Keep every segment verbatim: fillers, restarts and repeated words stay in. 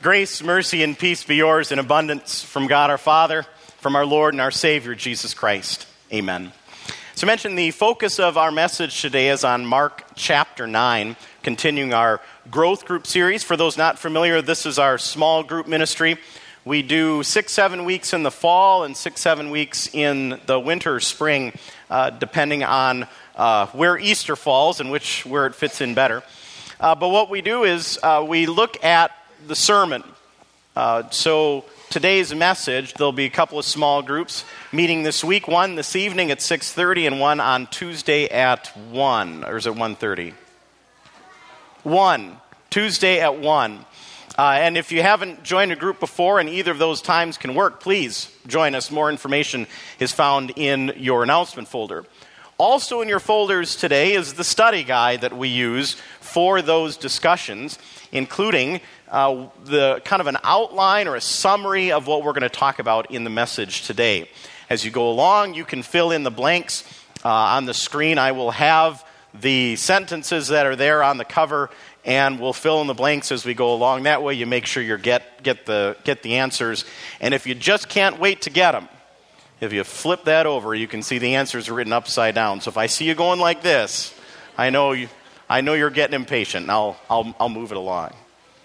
Grace, mercy, and peace be yours in abundance from God our Father, from our Lord and our Savior, Jesus Christ. Amen. So I mentioned the focus of our message today is on Mark chapter nine, continuing our growth group series. For those not familiar, this is our small group ministry. We do six, seven weeks in the fall and six, seven weeks in the winter, spring, uh, depending on uh, where Easter falls and which where it fits in better. Uh, but what we do is uh, we look at the sermon. Uh, so today's message, there'll be a couple of small groups meeting this week. One this evening at six thirty and one on Tuesday at one. Or is it one thirty? one. Tuesday at one. Uh, and if you haven't joined a group before and either of those times can work, please join us. More information is found in your announcement folder. Also in your folders today is the study guide that we use for those discussions, including uh, the kind of an outline or a summary of what we're going to talk about in the message today. As you go along, you can fill in the blanks uh, on the screen. I will have the sentences that are there on the cover, and we'll fill in the blanks as we go along. That way you make sure you get, get, the, get the answers. And if you just can't wait to get them, if you flip that over, you can see the answers written upside down. So if I see you going like this, I know you, I know you're getting impatient, and I'll, I'll, I'll move it along.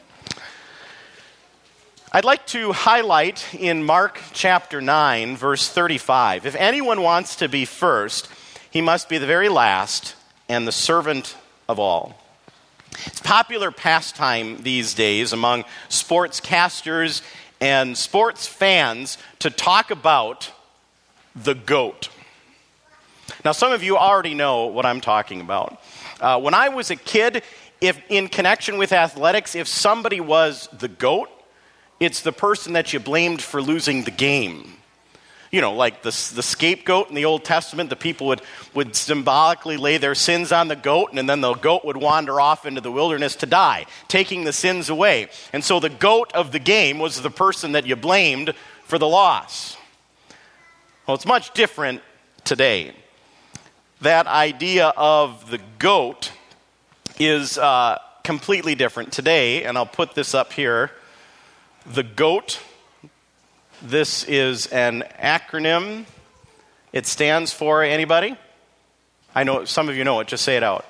I'd like to highlight in Mark chapter nine, verse thirty-five. If anyone wants to be first, he must be the very last and the servant of all. It's popular pastime these days among sportscasters and sports fans to talk about the GOAT. Now, some of you already know what I'm talking about. Uh, when I was a kid, if in connection with athletics, if somebody was the GOAT, it's the person that you blamed for losing the game. You know, like the, the scapegoat in the Old Testament, the people would, would symbolically lay their sins on the goat, and then the goat would wander off into the wilderness to die, taking the sins away. And so the GOAT of the game was the person that you blamed for the loss. Well, it's much different today. That idea of the GOAT is uh, completely different today, and I'll put this up here. The GOAT, this is an acronym. It stands for, anybody? I know some of you know it, just say it out.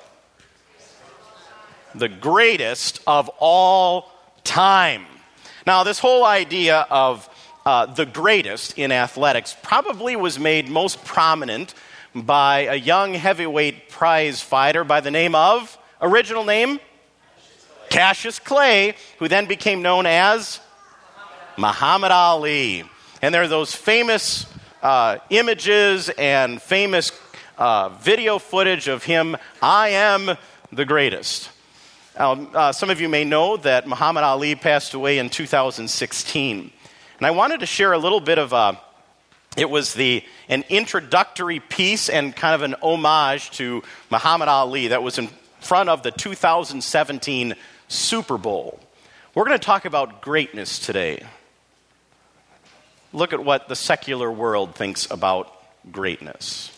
The greatest of all time. Now, this whole idea of uh, the greatest in athletics probably was made most prominent by a young heavyweight prize fighter by the name of, original name? Cassius Clay, who then became known as Muhammad Ali. And there are those famous uh, images and famous uh, video footage of him, I am the greatest. Um, uh, some of you may know that Muhammad Ali passed away in two thousand sixteen. And I wanted to share a little bit of a, it was the an introductory piece and kind of an homage to Muhammad Ali that was in front of the two thousand seventeen Super Bowl. We're going to talk about greatness today. Look at what the secular world thinks about greatness.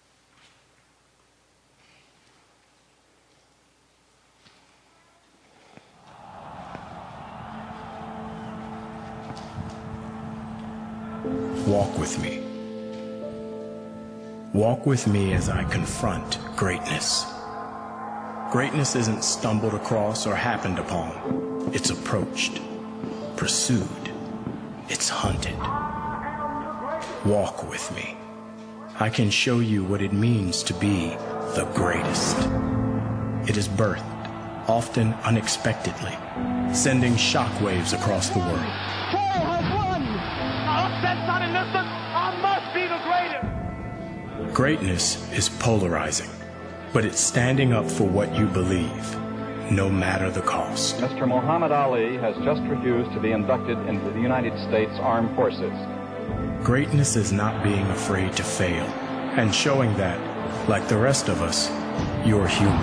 Walk with me. Walk with me as I confront greatness. Greatness isn't stumbled across or happened upon. It's approached, pursued. It's hunted. Walk with me. I can show you what it means to be the greatest. It is birthed, often unexpectedly, sending shockwaves across the world. Troy has won! Upset son and listen, I must be the greatest! Greatness is polarizing, but it's standing up for what you believe, no matter the cost. Mister Muhammad Ali has just refused to be inducted into the United States Armed Forces. Greatness is not being afraid to fail and showing that, like the rest of us, you're human.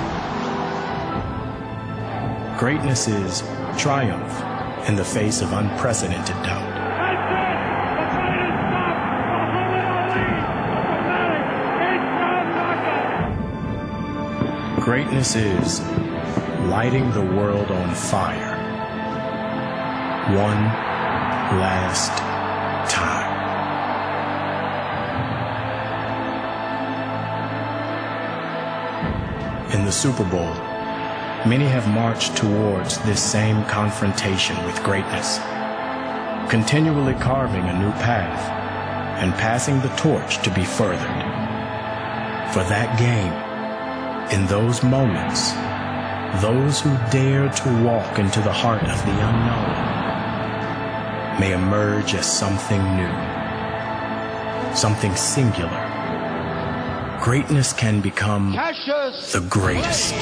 Greatness is triumph in the face of unprecedented doubt. Greatness is lighting the world on fire. one last time. In the Super Bowl, many have marched towards this same confrontation with greatness, continually carving a new path and passing the torch to be furthered. For that game, in those moments, those who dare to walk into the heart of the unknown may emerge as something new, something singular. Greatness can become Cassius the greatest.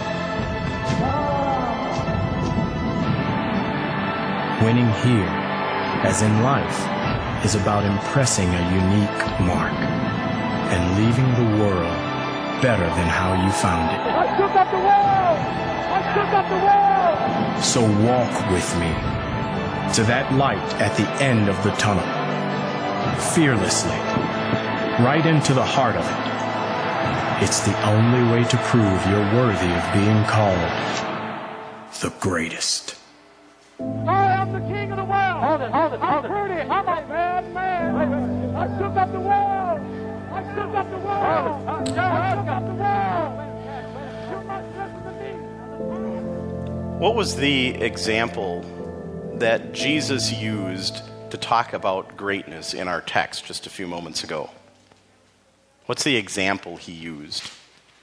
Winning here, as in life, is about impressing a unique mark and leaving the world better than how you found it. I shook up the world! I shook up the world! So walk with me to that light at the end of the tunnel, fearlessly, right into the heart of it. It's the only way to prove you're worthy of being called the greatest. I am the king of the world! Hold it, hold it, hold it. I'm pretty, I'm a bad man! Wait, wait. I shook up the world! I shook up the world! I shook up the world! You must listen to me! What was the example that Jesus used to talk about greatness in our text just a few moments ago? What's the example he used?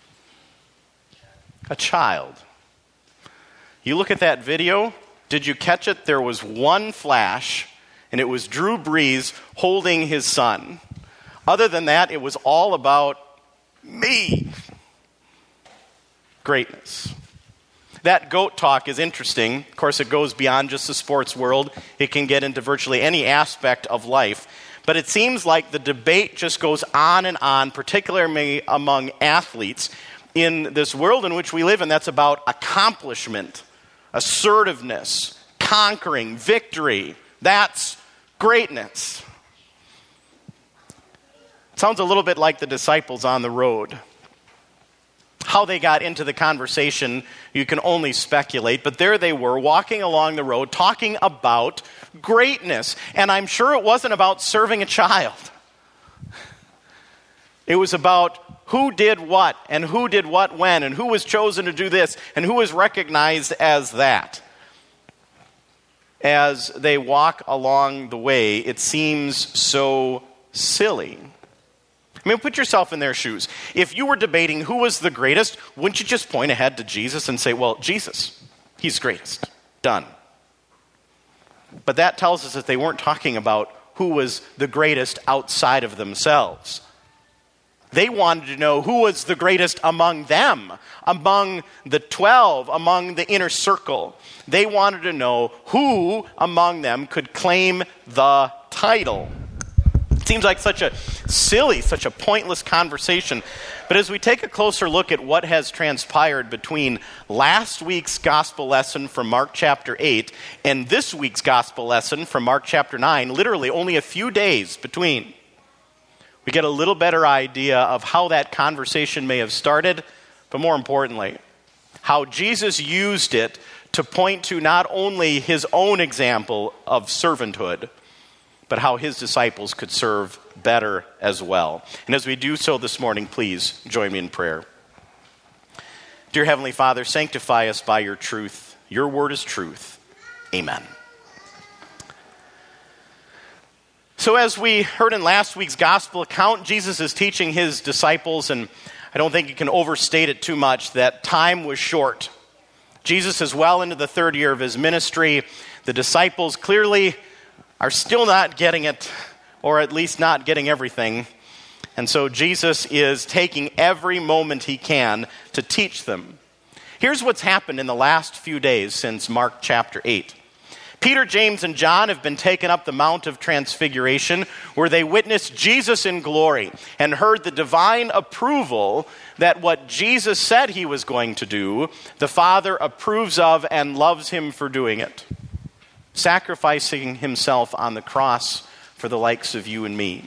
A child. You look at that video, did you catch it? There was one flash, and it was Drew Brees holding his son. Other than that, it was all about me. Greatness. That GOAT talk is interesting. Of course, it goes beyond just the sports world. It can get into virtually any aspect of life. But it seems like the debate just goes on and on, particularly among athletes in this world in which we live, and that's about accomplishment, assertiveness, conquering, victory. That's greatness. It sounds a little bit like the disciples on the road. How they got into the conversation, you can only speculate, but there they were walking along the road talking about greatness. And I'm sure it wasn't about serving a child. It was about who did what, and who did what when, and who was chosen to do this, and who was recognized as that. As they walk along the way, it seems so silly. I mean, put yourself in their shoes. If you were debating who was the greatest, wouldn't you just point ahead to Jesus and say, well, Jesus, he's greatest. Done. But that tells us that they weren't talking about who was the greatest outside of themselves. They wanted to know who was the greatest among them, among the twelve, among the inner circle. They wanted to know who among them could claim the title. It seems like such a silly, such a pointless conversation. But as we take a closer look at what has transpired between last week's gospel lesson from Mark chapter eight and this week's gospel lesson from Mark chapter nine, literally only a few days between, we get a little better idea of how that conversation may have started, but more importantly, how Jesus used it to point to not only his own example of servanthood, but how his disciples could serve better as well. And as we do so this morning, please join me in prayer. Dear Heavenly Father, sanctify us by your truth. Your word is truth. Amen. So as we heard in last week's gospel account, Jesus is teaching his disciples, and I don't think you can overstate it too much, that time was short. Jesus is well into the third year of his ministry. The disciples clearly are still not getting it, or at least not getting everything. And so Jesus is taking every moment he can to teach them. Here's what's happened in the last few days since Mark chapter eight. Peter, James, and John have been taken up the Mount of Transfiguration, where they witnessed Jesus in glory and heard the divine approval that what Jesus said he was going to do, the Father approves of and loves him for doing it. Sacrificing himself on the cross for the likes of you and me.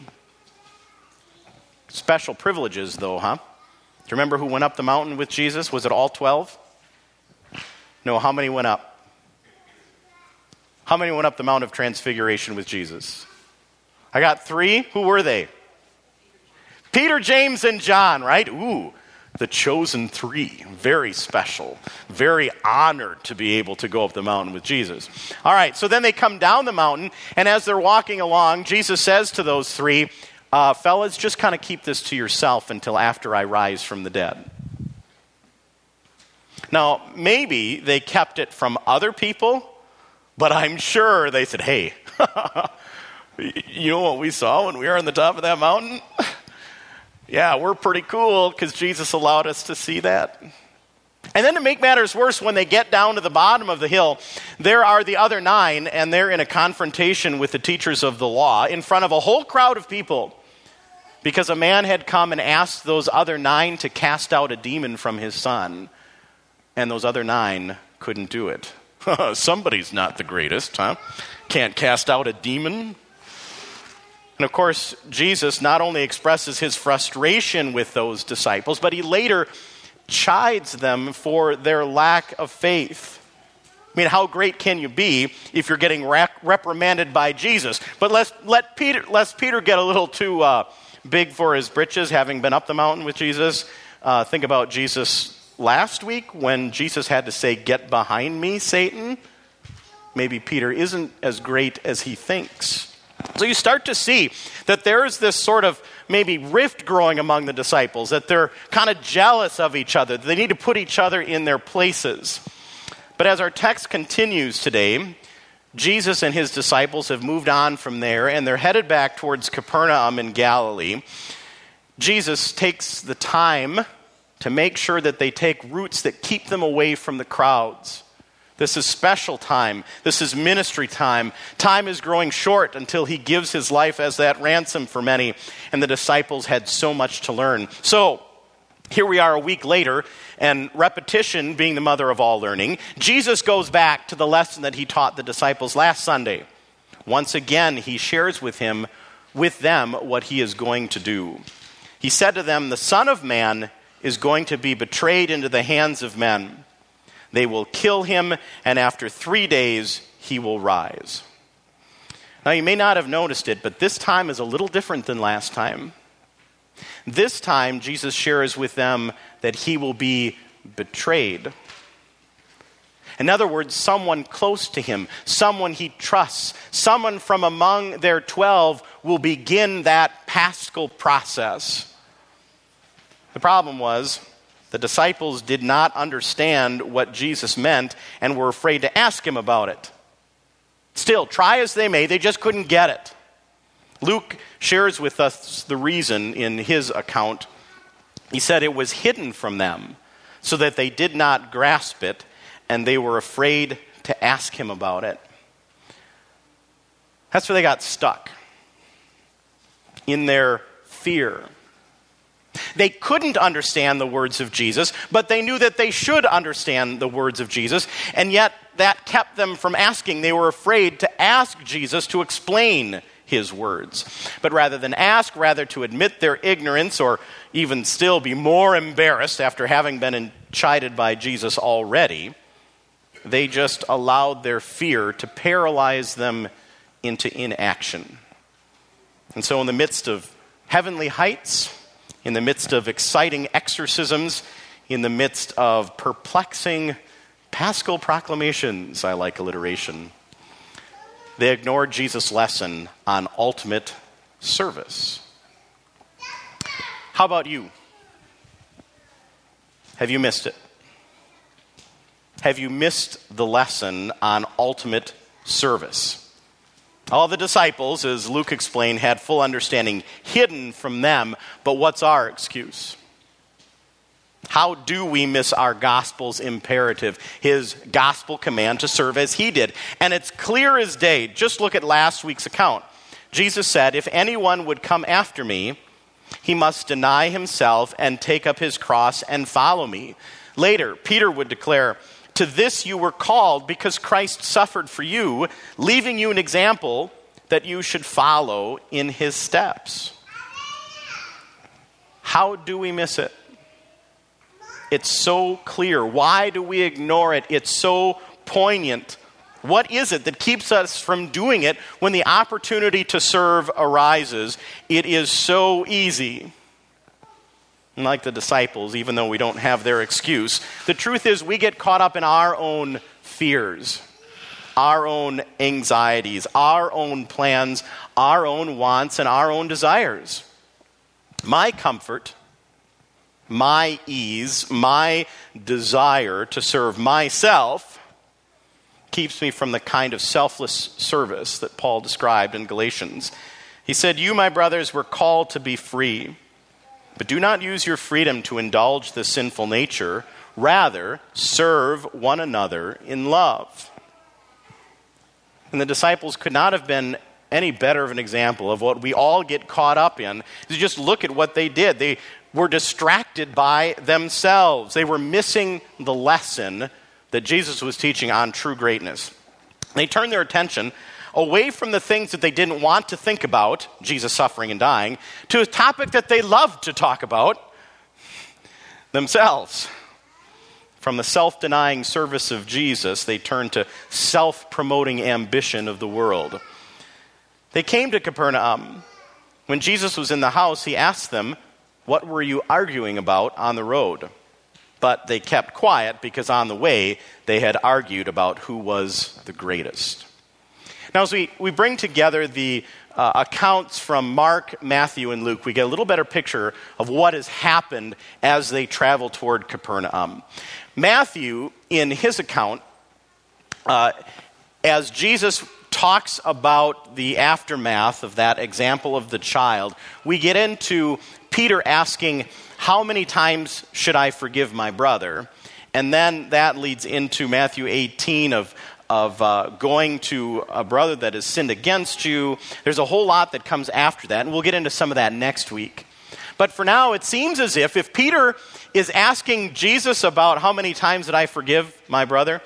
Special privileges, though, huh? Do you remember who went up the mountain with Jesus? Was it all twelve? No, how many went up? one How many went up the Mount of Transfiguration with Jesus? I got three. Who were they? Peter, James, and John, right? Ooh, the chosen three. Very special. Very honored to be able to go up the mountain with Jesus. All right, so then they come down the mountain, and as they're walking along, Jesus says to those three, uh, fellas, just kind of keep this to yourself until after I rise from the dead. Now, maybe they kept it from other people, but I'm sure they said, hey, you know what we saw when we were on the top of that mountain? Yeah, we're pretty cool because Jesus allowed us to see that. And then to make matters worse, when they get down to the bottom of the hill, there are the other nine, and they're in a confrontation with the teachers of the law in front of a whole crowd of people because a man had come and asked those other nine to cast out a demon from his son, and those other nine couldn't do it. Somebody's not the greatest, huh? Can't cast out a demon. And of course, Jesus not only expresses his frustration with those disciples, but he later chides them for their lack of faith. I mean, how great can you be if you're getting rep- reprimanded by Jesus? But let's let Peter, lest Peter get a little too uh, big for his britches, having been up the mountain with Jesus. Uh, think about Jesus last week when Jesus had to say, "Get behind me, Satan." Maybe Peter isn't as great as he thinks. So you start to see that there's this sort of maybe rift growing among the disciples, that they're kind of jealous of each other. They need to put each other in their places. But as our text continues today, Jesus and his disciples have moved on from there, and they're headed back towards Capernaum in Galilee. Jesus takes the time to make sure that they take routes that keep them away from the crowds. This is special time. This is ministry time. Time is growing short until he gives his life as that ransom for many, and the disciples had so much to learn. So, here we are a week later, and repetition being the mother of all learning, Jesus goes back to the lesson that he taught the disciples last Sunday. Once again, he shares with him, with them, what he is going to do. He said to them, "The Son of Man is going to be betrayed into the hands of men. They will kill him, and after three days, he will rise." Now, you may not have noticed it, but this time is a little different than last time. This time, Jesus shares with them that he will be betrayed. In other words, someone close to him, someone he trusts, someone from among their twelve will begin that paschal process. The problem was, the disciples did not understand what Jesus meant and were afraid to ask him about it. Still, try as they may, they just couldn't get it. Luke shares with us the reason in his account. He said it was hidden from them so that they did not grasp it, and they were afraid to ask him about it. That's where they got stuck, in their fear. They couldn't understand the words of Jesus, but they knew that they should understand the words of Jesus, and yet that kept them from asking. They were afraid to ask Jesus to explain his words. But rather than ask, rather to admit their ignorance, or even still be more embarrassed after having been chided by Jesus already, they just allowed their fear to paralyze them into inaction. And so in the midst of heavenly heights, in the midst of exciting exorcisms, in the midst of perplexing paschal proclamations, I like alliteration, they ignored Jesus' lesson on ultimate service. How about you? Have you missed it? Have you missed the lesson on ultimate service? All the disciples, as Luke explained, had full understanding hidden from them, but what's our excuse? How do we miss our gospel's imperative, his gospel command to serve as he did? And it's clear as day. Just look at last week's account. Jesus said, "If anyone would come after me, he must deny himself and take up his cross and follow me." Later, Peter would declare, "To this you were called because Christ suffered for you, leaving you an example that you should follow in his steps." How do we miss it? It's so clear. Why do we ignore it? It's so poignant. What is it that keeps us from doing it when the opportunity to serve arises? It is so easy. And like the disciples, even though we don't have their excuse, the truth is we get caught up in our own fears, our own anxieties, our own plans, our own wants, and our own desires. My comfort, my ease, my desire to serve myself keeps me from the kind of selfless service that Paul described in Galatians. He said, "You, my brothers, were called to be free, but do not use your freedom to indulge the sinful nature. Rather, serve one another in love." And the disciples could not have been any better of an example of what we all get caught up in. You just look at what they did. They were distracted by themselves. They were missing the lesson that Jesus was teaching on true greatness. They turned their attention away from the things that they didn't want to think about, Jesus suffering and dying, to a topic that they loved to talk about, themselves. From the self-denying service of Jesus, they turned to self-promoting ambition of the world. They came to Capernaum. When Jesus was in the house, he asked them, "What were you arguing about on the road?" But they kept quiet because on the way they had argued about who was the greatest. Now, as we, we bring together the uh, accounts from Mark, Matthew, and Luke, we get a little better picture of what has happened as they travel toward Capernaum. Matthew, in his account, uh, as Jesus talks about the aftermath of that example of the child, we get into Peter asking, "How many times should I forgive my brother?" And then that leads into Matthew eighteen of, of uh, going to a brother that has sinned against you. There's a whole lot that comes after that, and we'll get into some of that next week. But for now, it seems as if, if Peter is asking Jesus about how many times did I forgive my brother,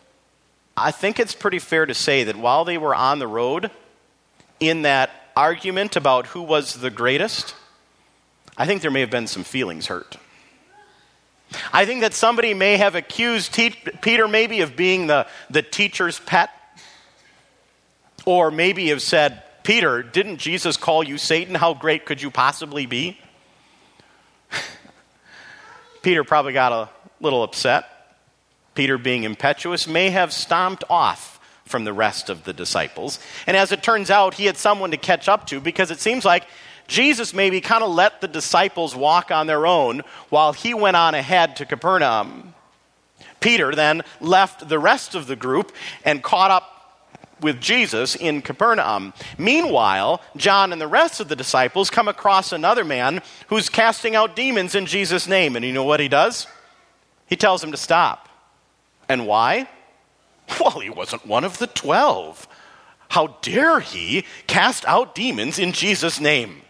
I think it's pretty fair to say that while they were on the road, in that argument about who was the greatest, I think there may have been some feelings hurt. I think that somebody may have accused te- Peter maybe of being the, the teacher's pet. Or maybe have said, "Peter, didn't Jesus call you Satan? How great could you possibly be?" Peter probably got a little upset. Peter, being impetuous, may have stomped off from the rest of the disciples. And as it turns out, he had someone to catch up to, because it seems like Jesus maybe kind of let the disciples walk on their own while he went on ahead to Capernaum. Peter then left the rest of the group and caught up with Jesus in Capernaum. Meanwhile, John and the rest of the disciples come across another man who's casting out demons in Jesus' name. And you know what he does? He tells him to stop. And why? Well, he wasn't one of the twelve. How dare he cast out demons in Jesus' name?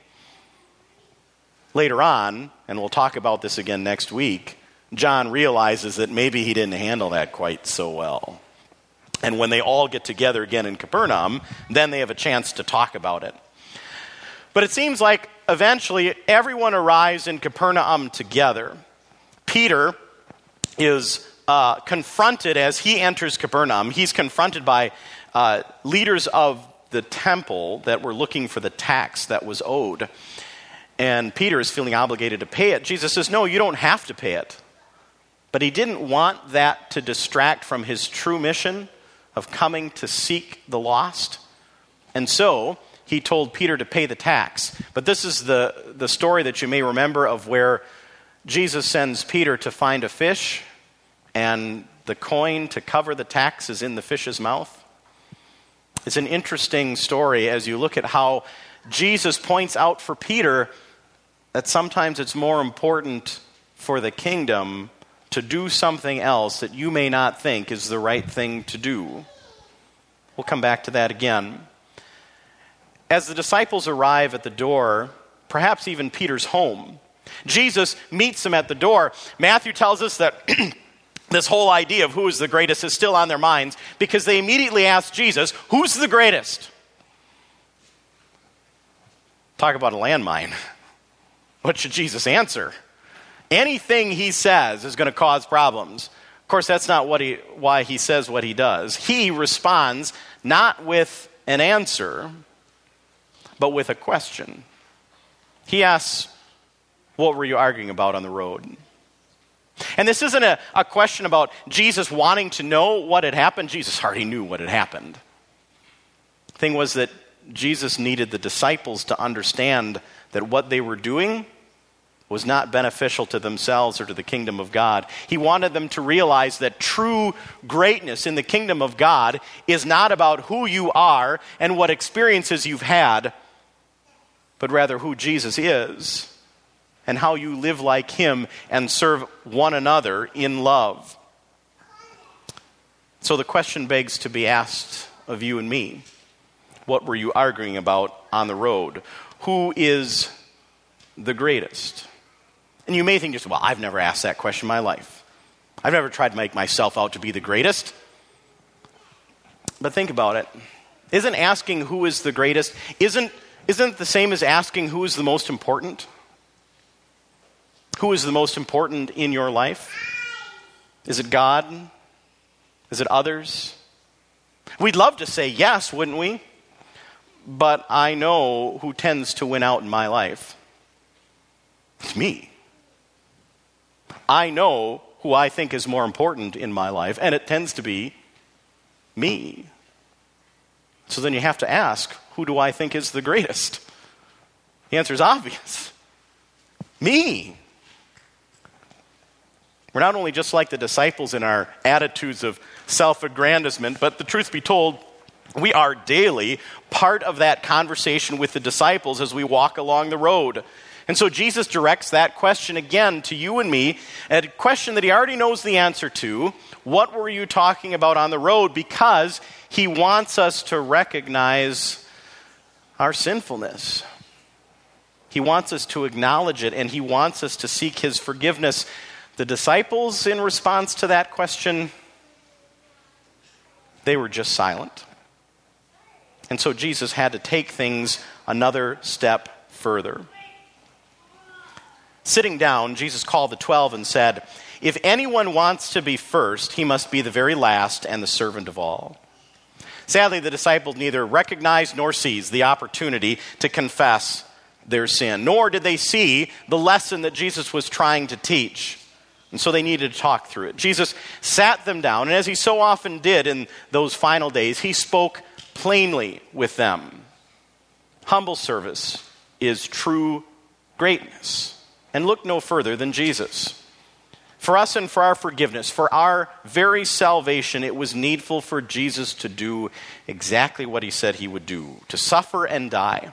Later on, and we'll talk about this again next week, John realizes that maybe he didn't handle that quite so well. And when they all get together again in Capernaum, then they have a chance to talk about it. But it seems like eventually everyone arrives in Capernaum together. Peter is uh, confronted as he enters Capernaum. He's confronted by uh, leaders of the temple that were looking for the tax that was owed. And Peter is feeling obligated to pay it. Jesus says, "No, you don't have to pay it." But he didn't want that to distract from his true mission of coming to seek the lost. And so he told Peter to pay the tax. But this is the, the story that you may remember of where Jesus sends Peter to find a fish, and the coin to cover the tax is in the fish's mouth. It's an interesting story as you look at how Jesus points out for Peter that sometimes it's more important for the kingdom to do something else that you may not think is the right thing to do. We'll come back to that again. As the disciples arrive at the door, perhaps even Peter's home, Jesus meets them at the door. Matthew tells us that this whole idea of who is the greatest is still on their minds because they immediately ask Jesus, "Who's the greatest?" Talk about a landmine. What should Jesus answer? Anything he says is going to cause problems. Of course, that's not what he, why he says what he does. He responds not with an answer, but with a question. He asks, what were you arguing about on the road? And this isn't a, a question about Jesus wanting to know what had happened. Jesus already knew what had happened. The thing was that Jesus needed the disciples to understand that what they were doing was not beneficial to themselves or to the kingdom of God. He wanted them to realize that true greatness in the kingdom of God is not about who you are and what experiences you've had, but rather who Jesus is and how you live like him and serve one another in love. So the question begs to be asked of you and me. What were you arguing about on the road? Who is the greatest? And you may think just, well, I've never asked that question in my life. I've never tried to make myself out to be the greatest. But think about it. Isn't asking who is the greatest, isn't, isn't it the same as asking who is the most important? Who is the most important in your life? Is it God? Is it others? We'd love to say yes, wouldn't we? But I know who tends to win out in my life. It's me. I know who I think is more important in my life, and it tends to be me. So then you have to ask, who do I think is the greatest? The answer is obvious. Me. We're not only just like the disciples in our attitudes of self-aggrandizement, but the truth be told, we are daily part of that conversation with the disciples as we walk along the road. And so Jesus directs that question again to you and me, a question that he already knows the answer to. What were you talking about on the road? Because he wants us to recognize our sinfulness. He wants us to acknowledge it, and he wants us to seek his forgiveness. The disciples, in response to that question, they were just silent. And so Jesus had to take things another step further. Sitting down, Jesus called the twelve and said, "If anyone wants to be first, he must be the very last and the servant of all." Sadly, the disciples neither recognized nor seized the opportunity to confess their sin, nor did they see the lesson that Jesus was trying to teach. And so they needed to talk through it. Jesus sat them down, and as he so often did in those final days, he spoke plainly with them. Humble service is true greatness. And look no further than Jesus. For us and for our forgiveness, for our very salvation, it was needful for Jesus to do exactly what he said he would do, to suffer and die,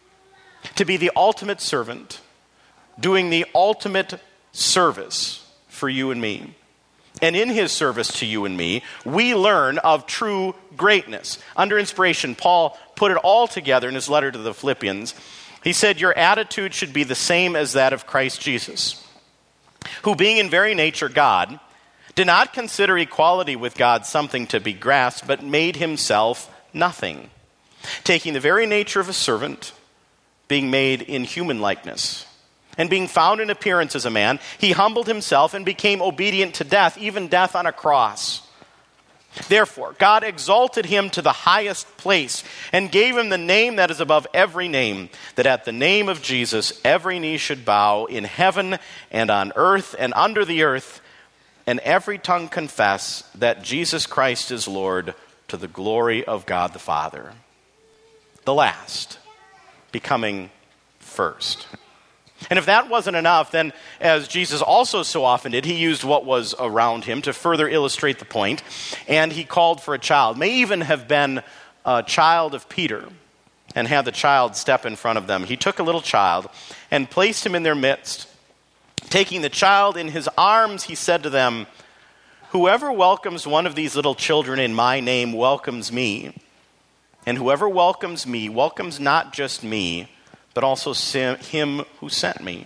to be the ultimate servant, doing the ultimate service for you and me. And in his service to you and me, we learn of true greatness. Under inspiration, Paul put it all together in his letter to the Philippians. He said, your attitude should be the same as that of Christ Jesus, who being in very nature God, did not consider equality with God something to be grasped, but made himself nothing, taking the very nature of a servant, being made in human likeness. And being found in appearance as a man, he humbled himself and became obedient to death, even death on a cross. Therefore, God exalted him to the highest place and gave him the name that is above every name, that at the name of Jesus every knee should bow in heaven and on earth and under the earth, and every tongue confess that Jesus Christ is Lord, to the glory of God the Father. The last becoming first. And if that wasn't enough, then as Jesus also so often did, he used what was around him to further illustrate the point, and he called for a child. May even have been a child of Peter, and had the child step in front of them. He took a little child and placed him in their midst. Taking the child in his arms, he said to them, whoever welcomes one of these little children in my name welcomes me. And whoever welcomes me welcomes not just me, but also him who sent me.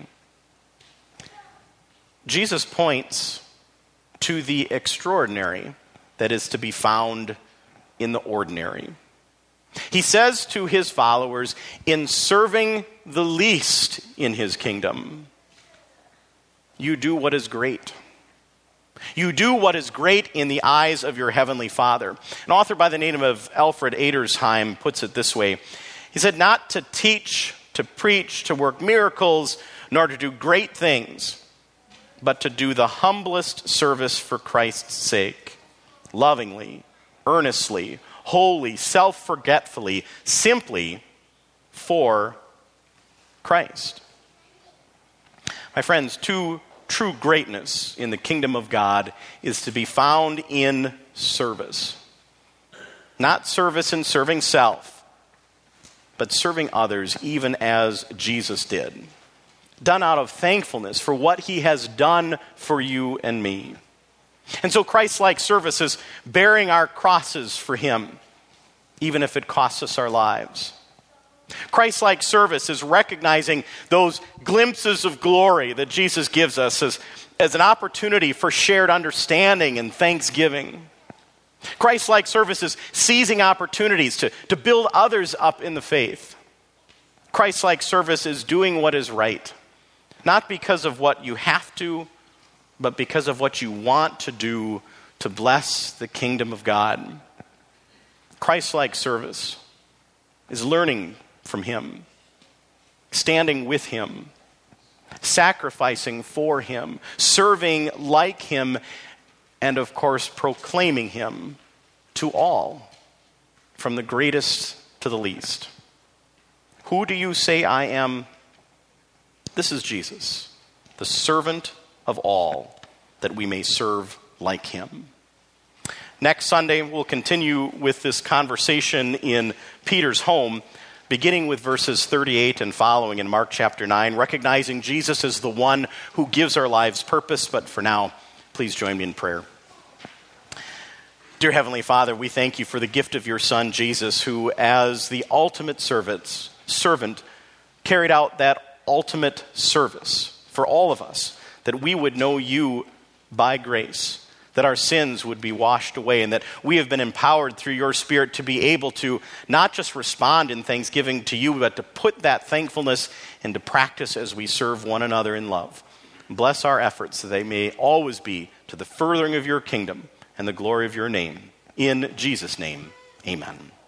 Jesus points to the extraordinary that is to be found in the ordinary. He says to his followers, in serving the least in his kingdom, you do what is great. You do what is great in the eyes of your heavenly Father. An author by the name of Alfred Edersheim puts it this way. He said, not to teach, to preach, to work miracles, nor to do great things, but to do the humblest service for Christ's sake, lovingly, earnestly, wholly, self-forgetfully, simply for Christ. My friends, true, true greatness in the kingdom of God is to be found in service. Not service in serving self, but serving others even as Jesus did. Done out of thankfulness for what he has done for you and me. And so Christ-like service is bearing our crosses for him, even if it costs us our lives. Christ-like service is recognizing those glimpses of glory that Jesus gives us as, as an opportunity for shared understanding and thanksgiving. Christ-like service is seizing opportunities to, to build others up in the faith. Christ-like service is doing what is right, not because of what you have to, but because of what you want to do to bless the kingdom of God. Christ-like service is learning from him, standing with him, sacrificing for him, serving like him, and of course proclaiming him to all, from the greatest to the least. Who do you say I am? This is Jesus, the servant of all, that we may serve like him. Next Sunday, we'll continue with this conversation in Peter's home, beginning with verses thirty-eight and following in Mark chapter nine, recognizing Jesus as the one who gives our lives purpose. But for now, please join me in prayer. Dear Heavenly Father, we thank you for the gift of your Son, Jesus, who, as the ultimate servant, servant, carried out that ultimate service for all of us, that we would know you by grace, that our sins would be washed away, and that we have been empowered through your Spirit to be able to not just respond in thanksgiving to you, but to put that thankfulness into practice as we serve one another in love. Bless our efforts so they may always be to the furthering of your kingdom and the glory of your name. In Jesus' name, amen.